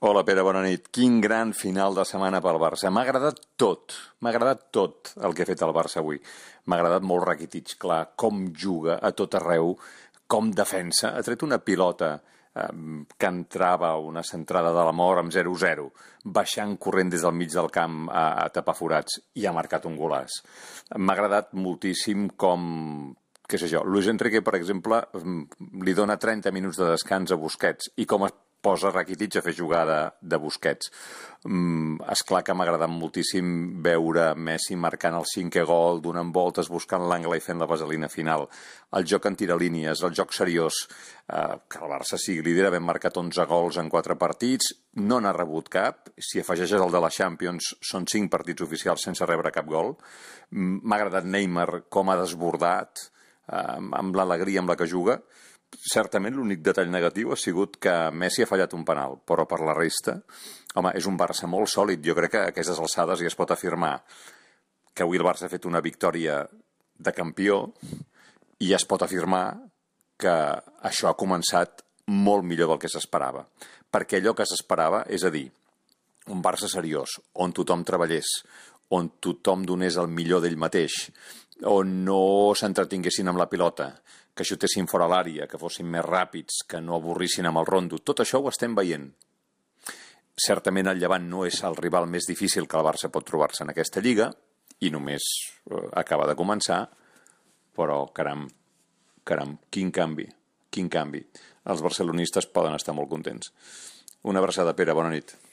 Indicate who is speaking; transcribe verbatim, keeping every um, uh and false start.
Speaker 1: Hola, Pere, bona nit. Quin gran final de setmana pel Barça. M'ha agradat tot, m'ha agradat tot el que ha fet el Barça avui. M'ha agradat molt Rakitic, clar, com juga a tot arreu, com defensa. Ha tret una pilota eh, que entrava una centrada de la mort amb zero zero, baixant corrent des del mig del camp a, a tapar forats i ha marcat un golaç. M'ha agradat moltíssim com... què sé jo, Luis Enrique, per exemple, li dona trenta minuts de descans a Busquets i com es posa Rakitic a fer jugada de Busquets. Mm, esclar que m'ha agradat moltíssim veure Messi marcant el cinquè gol, donant voltes, buscant l'angle i fent la vaselina final. El joc en tiralínies, el joc seriós, eh, que el Barça sigui líder, havent marcat onze gols en quatre partits, no n'ha rebut cap. Si afegeixes el de la Champions, són cinc partits oficials sense rebre cap gol. Mm, m'ha agradat Neymar com ha desbordat, eh, amb l'alegria amb la que juga. Certament l'únic detall negatiu ha sigut que Messi ha fallat un penal, però per la resta, home, és un Barça molt sòlid. Jo crec que a aquestes alçades ja es pot afirmar que avui el Barça ha fet una victòria de campió i ja es pot afirmar que això ha començat molt millor del que s'esperava. Perquè allò que s'esperava, és a dir, un Barça seriós, on tothom treballés, on tothom donés el millor d'ell mateix, on no s'entretinguessin amb la pilota, que xutessin fora l'àrea, que fossin més ràpids, que no avorrissin amb el rondo. Tot això ho estem veient. Certament el Llevant no és el rival més difícil que el Barça pot trobar-se en aquesta lliga, i només acaba de començar, però caram, caram, quin canvi, quin canvi. Els barcelonistes poden estar molt contents. Una abraçada, Pere, bona nit.